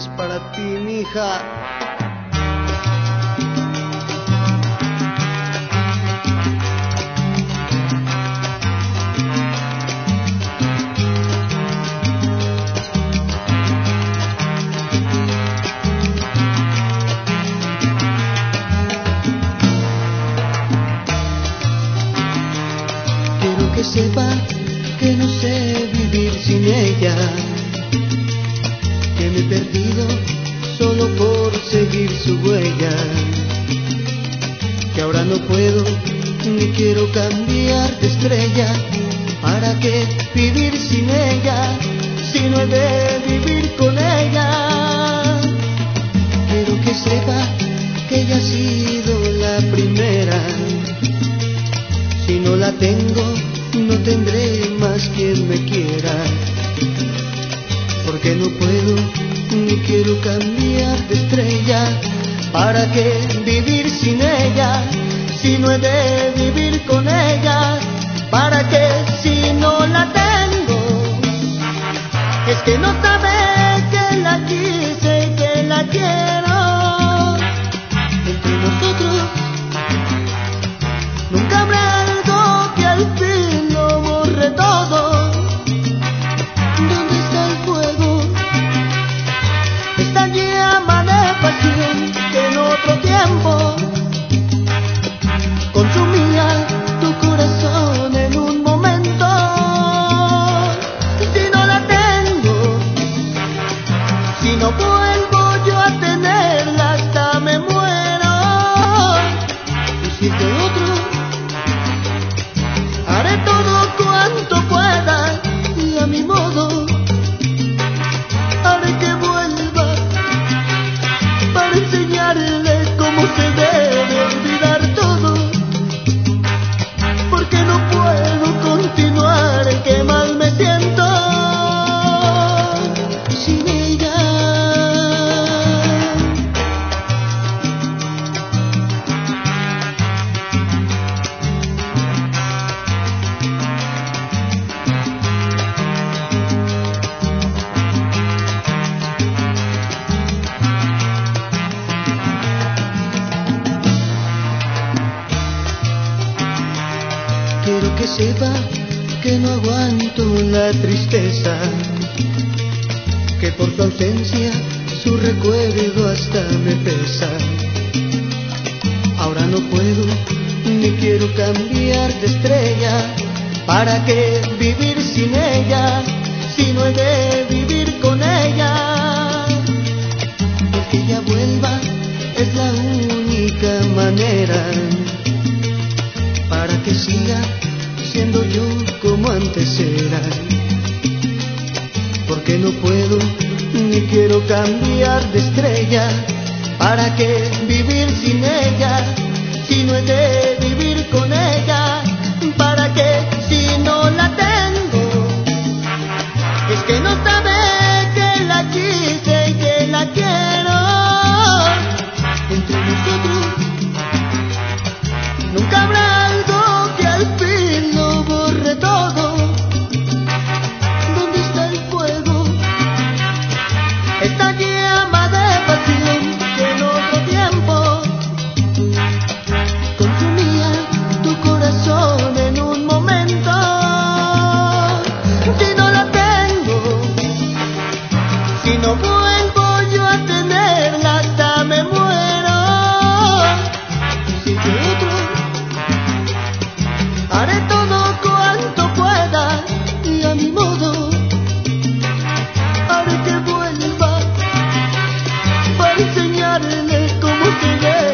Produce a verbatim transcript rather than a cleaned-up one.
es para ti, mija. Quiero que sepa que no sé vivir sin ella, que me he perdido solo por seguir su huella, que ahora no puedo ni quiero cambiar de estrella. ¿Para qué vivir sin ella si no he de vivir con ella? Quiero que sepa que ella ha sido la primera. Si no la tengo, no tendré más quien me quiera, porque no puedo ni quiero cambiar de estrella. ¿Para qué vivir sin ella si no he de vivir con ella? ¿Para qué si no la tengo? Es que no sabe que la quise y que la quiero. Entre nosotros nunca habrá algo que al fin lo borre todo. ¿Dónde está el fuego? Esta llama de pasión que en otro tiempo consumía tu corazón en un momento. Si no la tengo, si no vuelvo yo a tenerla, hasta me muero. Y si es de otro, haré todo cuanto pueda y a mi modo haré que vuelva para enseñarle cómo se debe olvidar todo, porque no puedo continuar, que mal me siento sin ella. Quiero que sepa que no aguanto la tristeza, que por su ausencia su recuerdo hasta me pesa. Ahora no puedo ni quiero cambiar de estrella. ¿Para qué vivir sin ella si no he de vivir con ella? El que ella vuelva es la única manera para que siga siendo yo como antes era, porque no puedo ni quiero cambiar de estrella. ¿Para qué vivir sin ella si no he de vivir con ella? ¿Para qué si no la tengo? Es que no sabe que la quise y que la quiero. Entre nosotros nunca habrá algo que al fin lo borre todo. ¿Dónde está el fuego? Esta llama de pasión que en otro tiempo consumía tu corazón en un momento. Si no la tengo, si no vuelvo yo a tenerla, hasta me muero. Y si de otro, haré todo cuanto pueda y a mi modo haré que vuelva para enseñarle cómo se debe